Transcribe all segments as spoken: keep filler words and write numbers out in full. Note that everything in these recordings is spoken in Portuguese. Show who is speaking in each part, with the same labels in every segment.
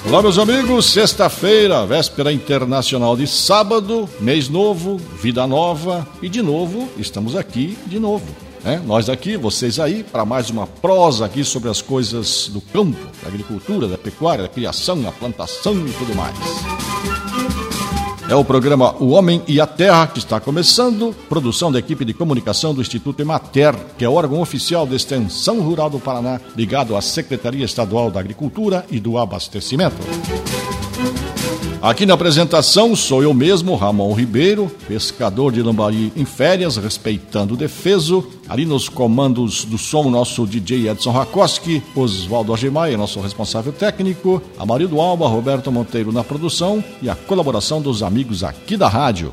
Speaker 1: Olá, meus amigos, sexta-feira, véspera internacional de sábado, mês novo, vida nova e de novo estamos aqui de novo, né? Nós aqui, vocês aí, para mais uma prosa aqui sobre as coisas do campo, da agricultura, da pecuária, da criação, da plantação e tudo mais. É o programa O Homem e a Terra que está começando, produção da equipe de comunicação do Instituto Emater, que é o órgão oficial da Extensão Rural do Paraná, ligado à Secretaria Estadual da Agricultura e do Abastecimento. Aqui na apresentação sou eu mesmo, Ramon Ribeiro, pescador de lambari em férias, respeitando o defeso. Ali nos comandos do som, nosso D J Edson Rakoski, Oswaldo Agemai, nosso responsável técnico, Amarildo Alba, Roberto Monteiro na produção e a colaboração dos amigos aqui da rádio.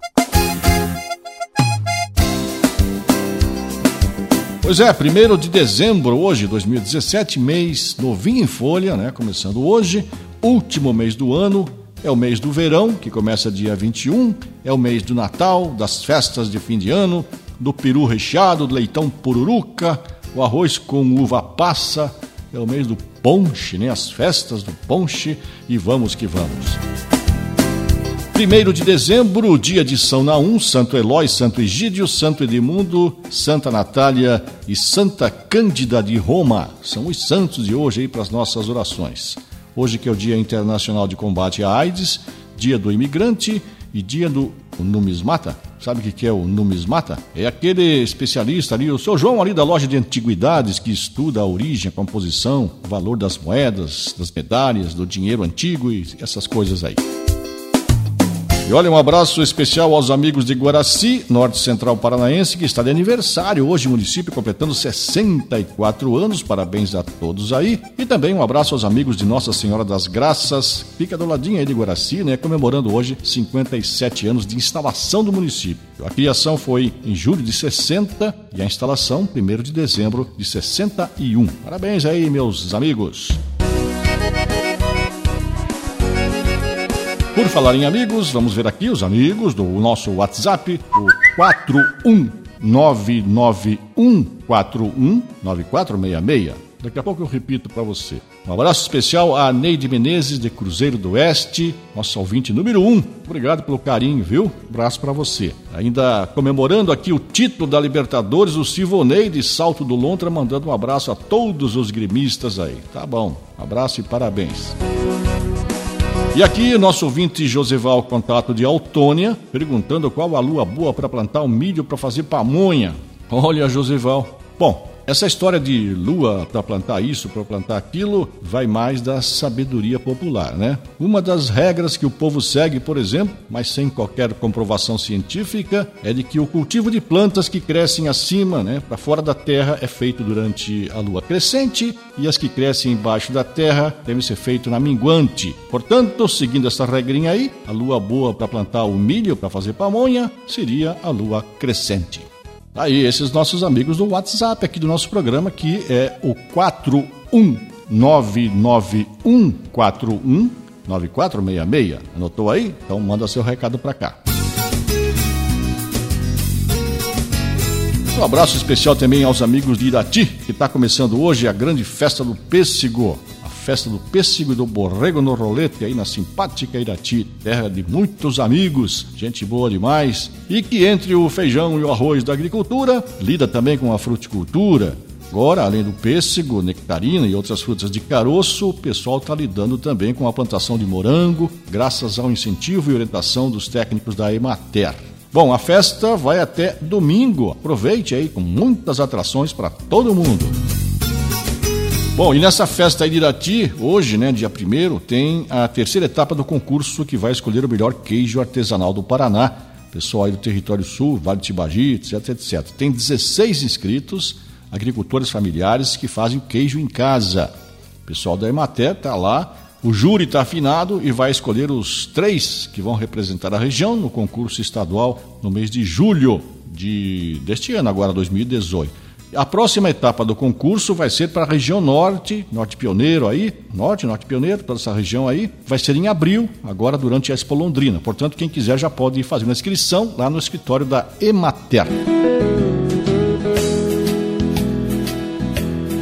Speaker 1: Pois é, primeiro de dezembro, hoje, dois mil e dezessete, mês novinho em folha, né? Começando hoje, último mês do ano. É o mês do verão, que começa dia vinte e um, é o mês do Natal, das festas de fim de ano, do peru recheado, do leitão pururuca, o arroz com uva passa, é o mês do ponche, né? As festas do ponche, e vamos que vamos. Primeiro de dezembro, dia de São Naum, Santo Elói, Santo Egídio, Santo Edmundo, Santa Natália e Santa Cândida de Roma. São os santos de hoje aí para as nossas orações. Hoje que é o Dia Internacional de Combate à AIDS, Dia do Imigrante e Dia do Numismata. Sabe o que é o numismata? É aquele especialista ali, o seu João ali da loja de antiguidades que estuda a origem, a composição, o valor das moedas, das medalhas, do dinheiro antigo e essas coisas aí. E olha, um abraço especial aos amigos de Guaraci, Norte Central Paranaense, que está de aniversário hoje, o município completando sessenta e quatro anos, parabéns a todos aí. E também um abraço aos amigos de Nossa Senhora das Graças, fica do ladinho aí de Guaraci, né, comemorando hoje cinquenta e sete anos de instalação do município. A criação foi em julho de sessenta e a instalação primeiro de dezembro de sessenta e um. Parabéns aí, meus amigos. Por falar em amigos, vamos ver aqui os amigos do nosso WhatsApp, o quatro um nove nove um quatro um nove quatro seis seis. Daqui a pouco eu repito para você. Um abraço especial a Neide Menezes, de Cruzeiro do Oeste, nosso ouvinte número um. Obrigado pelo carinho, viu? Um abraço para você. Ainda comemorando aqui o título da Libertadores, o Sivonei de Salto do Lontra, mandando um abraço a todos os gremistas aí. Tá bom, um abraço e parabéns. E aqui, nosso ouvinte Joseval, contato de Autônia, perguntando qual a lua boa para plantar o milho para fazer pamonha. Olha, Joseval. Bom, essa história de lua para plantar isso, para plantar aquilo, vai mais da sabedoria popular, né? Uma das regras que o povo segue, por exemplo, mas sem qualquer comprovação científica, é de que o cultivo de plantas que crescem acima, né, para fora da terra, é feito durante a lua crescente e as que crescem embaixo da terra devem ser feitas na minguante. Portanto, seguindo essa regrinha aí, a lua boa para plantar o milho, para fazer pamonha, seria a lua crescente. Aí, esses nossos amigos do WhatsApp aqui do nosso programa, que é o quatro um nove nove um quatro um nove quatro seis seis. Anotou aí? Então manda seu recado para cá. Um abraço especial também aos amigos de Irati, que está começando hoje a grande festa do pêssego. Festa do pêssego e do borrego no rolete aí na simpática Irati, terra de muitos amigos, gente boa demais, e que entre o feijão e o arroz da agricultura, lida também com a fruticultura. Agora, além do pêssego, nectarina e outras frutas de caroço, o pessoal está lidando também com a plantação de morango, graças ao incentivo e orientação dos técnicos da Emater. Bom, a festa vai até domingo, aproveite aí com muitas atrações para todo mundo. Bom, e nessa festa aí de Irati, hoje, né, dia primeiro, tem a terceira etapa do concurso que vai escolher o melhor queijo artesanal do Paraná. Pessoal aí do Território Sul, Vale do Tibagi, etc, etcétera. Tem dezesseis inscritos, agricultores familiares que fazem o queijo em casa. O pessoal da Emater está lá, o júri está afinado e vai escolher os três que vão representar a região no concurso estadual no mês de julho de, deste ano, agora dois mil e dezoito. A próxima etapa do concurso vai ser para a região norte, norte pioneiro aí, norte, norte pioneiro, toda essa região aí, vai ser em abril, agora durante a Expo Londrina. Portanto, quem quiser já pode ir fazer uma inscrição lá no escritório da Emater.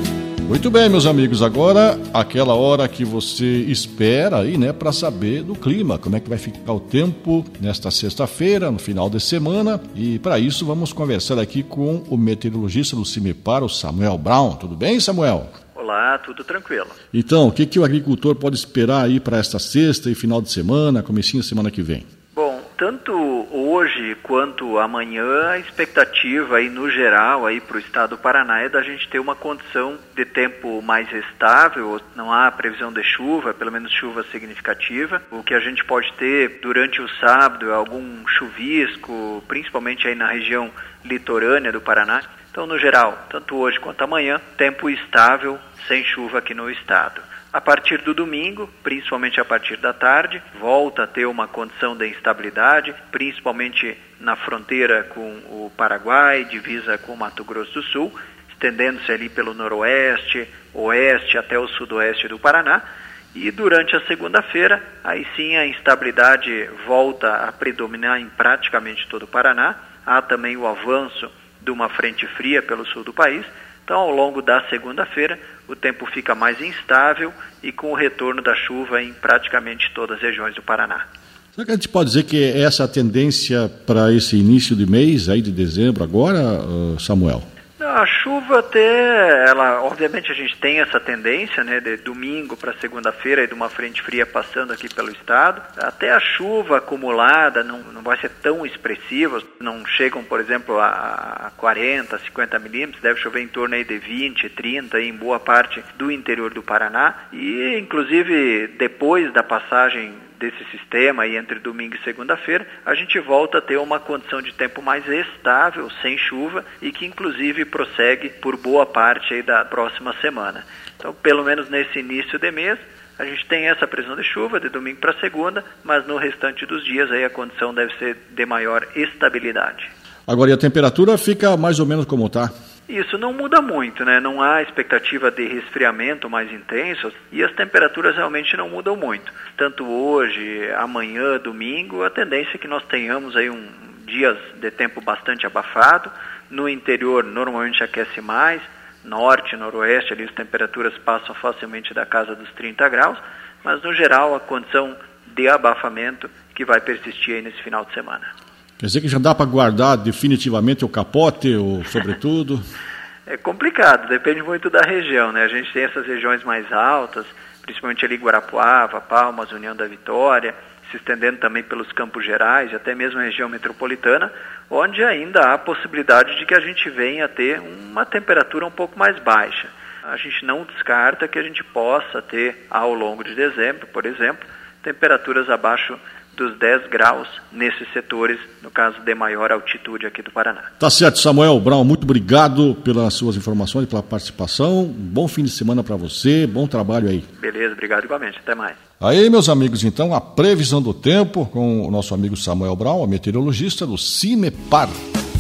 Speaker 1: Muito bem, meus amigos, agora aquela hora que você espera aí, né, para saber do clima, como é que vai ficar o tempo nesta sexta-feira, no final de semana, e para isso vamos conversar aqui com o meteorologista do CIMEPAR, o Samuel Brown. Tudo bem, Samuel?
Speaker 2: Olá, tudo tranquilo.
Speaker 1: Então, o que, que o agricultor pode esperar aí para esta sexta e final de semana, comecinho da semana que vem?
Speaker 2: Bom, tanto hoje quanto amanhã, a expectativa aí no geral aí para o estado do Paraná é da gente ter uma condição de tempo mais estável, não há previsão de chuva, pelo menos chuva significativa. O que a gente pode ter durante o sábado é algum chuvisco, principalmente aí na região litorânea do Paraná. Então, no geral, tanto hoje quanto amanhã, tempo estável, sem chuva aqui no estado. A partir do domingo, principalmente a partir da tarde, volta a ter uma condição de instabilidade, principalmente na fronteira com o Paraguai, divisa com o Mato Grosso do Sul, estendendo-se ali pelo noroeste, oeste até o sudoeste do Paraná. E durante a segunda-feira, aí sim a instabilidade volta a predominar em praticamente todo o Paraná. Há também o avanço de uma frente fria pelo sul do país. Então, ao longo da segunda-feira, o tempo fica mais instável e com o retorno da chuva em praticamente todas as regiões do Paraná.
Speaker 1: Será que a gente pode dizer que essa é a tendência para esse início de mês, aí de dezembro agora, Samuel?
Speaker 2: A chuva até, ela, obviamente a gente tem essa tendência, né, de domingo para segunda-feira e de uma frente fria passando aqui pelo estado. Até a chuva acumulada não, não vai ser tão expressiva, não chegam, por exemplo, a quarenta, cinquenta milímetros, deve chover em torno aí de vinte, trinta em boa parte do interior do Paraná. E, inclusive, depois da passagem desse sistema aí entre domingo e segunda-feira, a gente volta a ter uma condição de tempo mais estável, sem chuva, e que inclusive prossegue por boa parte aí da próxima semana. Então, pelo menos nesse início de mês, a gente tem essa previsão de chuva de domingo para segunda, mas no restante dos dias aí a condição deve ser de maior estabilidade.
Speaker 1: Agora, e a temperatura fica mais ou menos como está?
Speaker 2: Isso não muda muito, né? Não há expectativa de resfriamento mais intenso e as temperaturas realmente não mudam muito. Tanto hoje, amanhã, domingo, a tendência é que nós tenhamos aí um dias de tempo bastante abafado. No interior normalmente aquece mais, norte, noroeste, ali as temperaturas passam facilmente da casa dos trinta graus, mas no geral a condição de abafamento que vai persistir aí nesse final de semana.
Speaker 1: Quer dizer que já dá para guardar definitivamente o capote, ou sobretudo?
Speaker 2: É complicado, depende muito da região, né? A gente tem essas regiões mais altas, principalmente ali Guarapuava, Palmas, União da Vitória, se estendendo também pelos Campos Gerais, até mesmo a região metropolitana, onde ainda há possibilidade de que a gente venha a ter uma temperatura um pouco mais baixa. A gente não descarta que a gente possa ter, ao longo de dezembro, por exemplo, temperaturas abaixo dos dez graus nesses setores, no caso de maior altitude aqui do Paraná.
Speaker 1: Tá certo, Samuel Brown, muito obrigado pelas suas informações e pela participação. Bom fim de semana para você, bom trabalho aí.
Speaker 2: Beleza, obrigado igualmente, até mais.
Speaker 1: Aí, meus amigos, então, a previsão do tempo com o nosso amigo Samuel Brown, a meteorologista do CIMEPAR.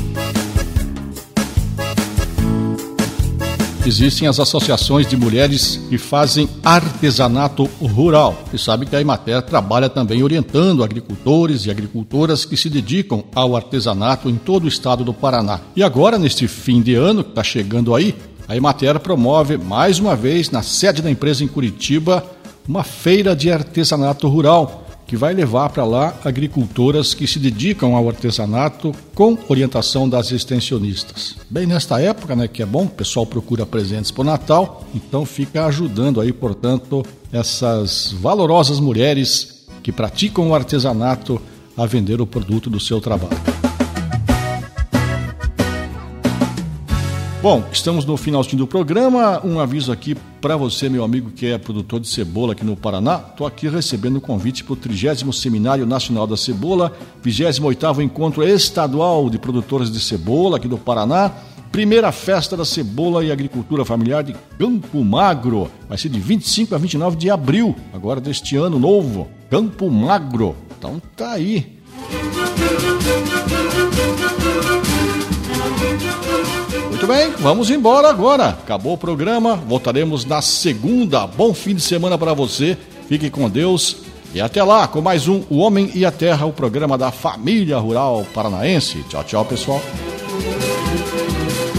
Speaker 1: Existem as associações de mulheres que fazem artesanato rural. Você sabe que a Emater trabalha também orientando agricultores e agricultoras que se dedicam ao artesanato em todo o estado do Paraná. E agora, neste fim de ano que está chegando aí, a Emater promove mais uma vez na sede da empresa em Curitiba uma feira de artesanato rural, que vai levar para lá agricultoras que se dedicam ao artesanato com orientação das extensionistas. Bem nesta época, né, que é bom, o pessoal procura presentes para o Natal, então fica ajudando aí, portanto, essas valorosas mulheres que praticam o artesanato a vender o produto do seu trabalho. Bom, estamos no finalzinho do programa. Um aviso aqui para você, meu amigo que é produtor de cebola aqui no Paraná. Estou aqui recebendo o convite para o trigésimo Seminário Nacional da Cebola, vigésimo oitavo Encontro Estadual de Produtores de Cebola aqui do Paraná, primeira festa da cebola e agricultura familiar de Campo Magro. Vai ser de vinte e cinco a vinte e nove de abril, agora deste ano novo. Campo Magro. Então tá aí. Muito bem, vamos embora agora. Acabou o programa, voltaremos na segunda. Bom fim de semana para você. Fique com Deus e até lá com mais um O Homem e a Terra, o programa da família rural paranaense. Tchau, tchau, pessoal.